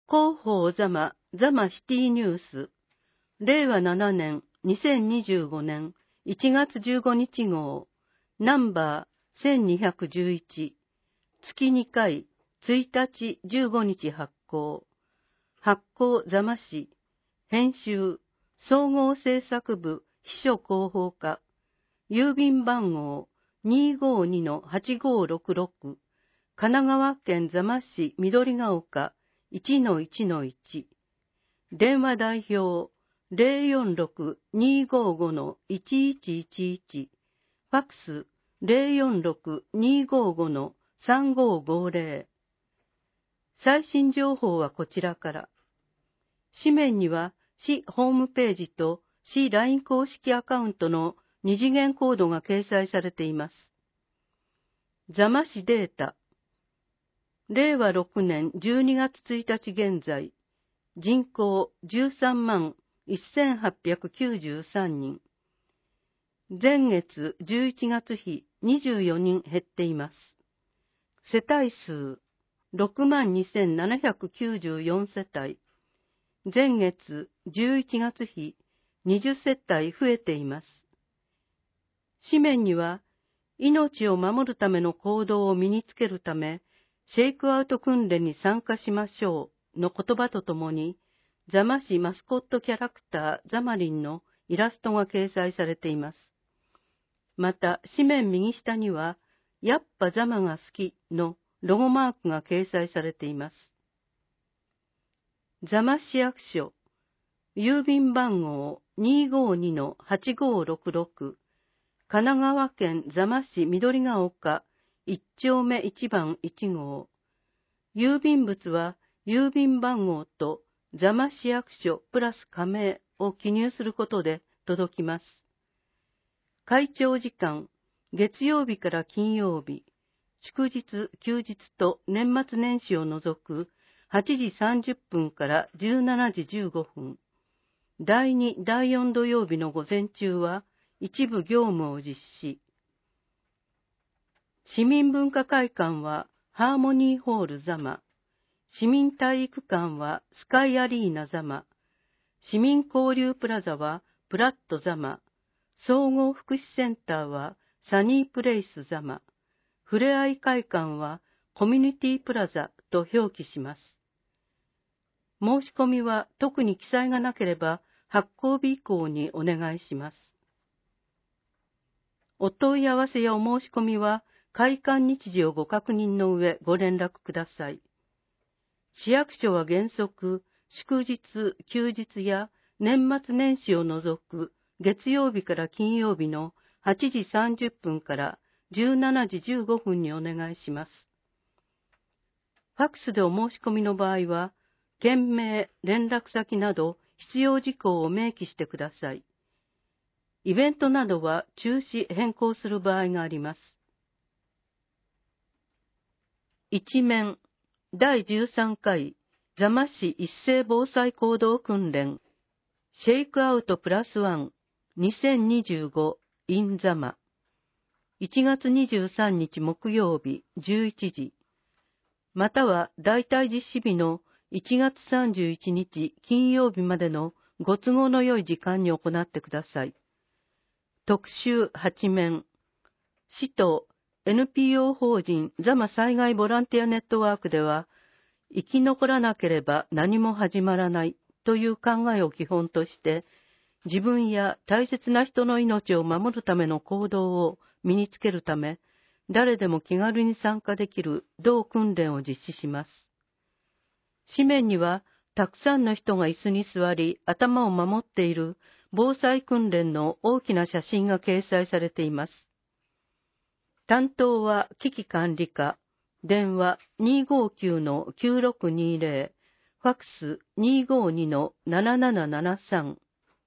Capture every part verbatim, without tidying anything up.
広報ザマ、ザマシティニュース、れいわななねんにせんにじゅうごねんいちがつじゅうごにち号、ナンバーせんにひゃくじゅういち、月にかい、ついたちじゅうごにち発行。発行ザマ市、編集、総合制作部秘書広報課、郵便番号 にーごーにのはちごーろくろく、神奈川県座間市緑が丘 いちのいちのいち、電話代表 ゼロよんろく にーごーごのいちいちいちいち、ファックス ゼロよんろく にーごーごのさんごーごーぜろ。最新情報はこちらから。紙面には市ホームページと市 ライン 公式アカウントの二次元コードが掲載されています。座間市データ。れいわろくねんじゅうにがつついたち現在、人口じゅうさんまんせんはっぴゃくきゅうじゅうさんにん。前月じゅういちがつ比にじゅうよにん減っています。世帯数ろくまんにせんななひゃくきゅうじゅうよんせたい。前月じゅういちがつ比にじゅっせったい増えています。紙面には、命を守るための行動を身につけるため、シェイクアウト訓練に参加しましょうの言葉とともに、座間市マスコットキャラクターザマリンのイラストが掲載されています。また、紙面右下には、やっぱザマが好きのロゴマークが掲載されています。座間市役所、郵便番号 にーごーにのはちごーろくろく、神奈川県座間市緑が丘いっちょうめいちばんいちごう。郵便物は郵便番号と座間市役所プラス加盟を記入することで届きます。開庁時間、月曜日から金曜日、祝日、休日と年末年始を除くはちじさんじゅっぷんからじゅうしちじじゅうごふん。だいに、だいよん土曜日の午前中は一部業務を実施。市民文化会館はハーモニーホール座間。市民体育館はスカイアリーナ座間。市民交流プラザはプラット座間。総合福祉センターはサニープレイス座間。ふれあい会館はコミュニティプラザと表記します。申し込みは特に記載がなければ発行日以降にお願いします。お問い合わせやお申し込みは開館日時をご確認の上ご連絡ください。市役所は原則、祝日、休日や年末年始を除く月曜日から金曜日のはちじさんじゅっぷんからじゅうしちじじゅうごふんにお願いします。ファックスでお申し込みの場合は、件名、連絡先など必要事項を明記してください。イベントなどは中止変更する場合があります。一面、だいじゅうさんかい座間市一斉防災行動訓練、シェイクアウトプラスワンにせんにじゅうご in 座間。いちがつにじゅうさんにち木曜日じゅういちじ、または代替実施日のいちがつさんじゅういちにち金曜日までのご都合の良い時間に行ってください。特集はち面、市と エヌピーオー 法人座間災害ボランティアネットワークでは、生き残らなければ何も始まらないという考えを基本として、自分や大切な人の命を守るための行動を身につけるため、誰でも気軽に参加できる同訓練を実施します。紙面には、たくさんの人が椅子に座り、頭を守っている防災訓練の大きな写真が掲載されています。担当は危機管理課、電話 にーごーきゅうのきゅうろくにーぜろ、ファックス にーごーにのななななななさん。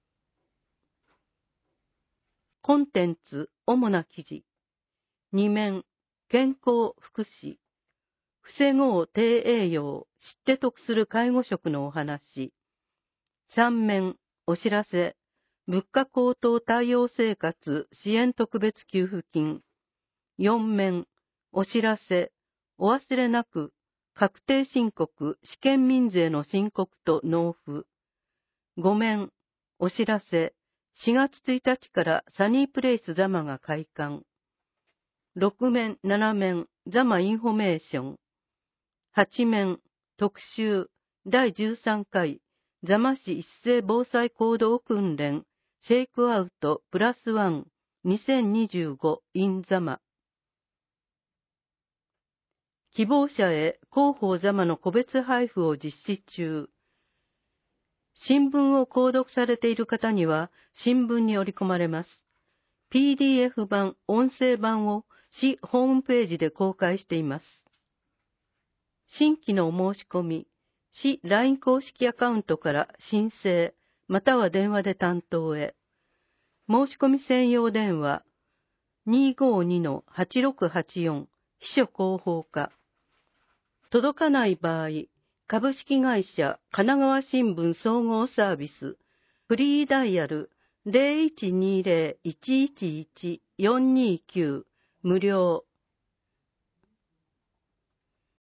コンテンツ、主な記事。に面、健康福祉。防ごう低栄養、知って得する介護食のお話。さん面、お知らせ。物価高騰対応生活支援特別給付金。よん面、お知らせ。お忘れなく、 確定申告、試験民税の申告と納付。ご面、お知らせ、しがつついたちからサニープレイスザマが開館。ろく面、なな面、ザマインフォメーション。はち面、特集、だいじゅうさん回、ザマ市一斉防災行動訓練、シェイクアウトプラスワン、にせんにじゅうご in ザマ。希望者へ広報ザマの個別配布を実施中。新聞を購読されている方には新聞に織り込まれます。ピーディーエフ 版、音声版を市ホームページで公開しています。新規のお申し込み、市 ライン 公式アカウントから申請、または電話で担当へ。申し込み専用電話 にーごーにのはちろくはちよん 秘書広報課。届かない場合、株式会社神奈川新聞総合サービスフリーダイヤル ゼロいちにゼロ いちいちいち よんにきゅう無料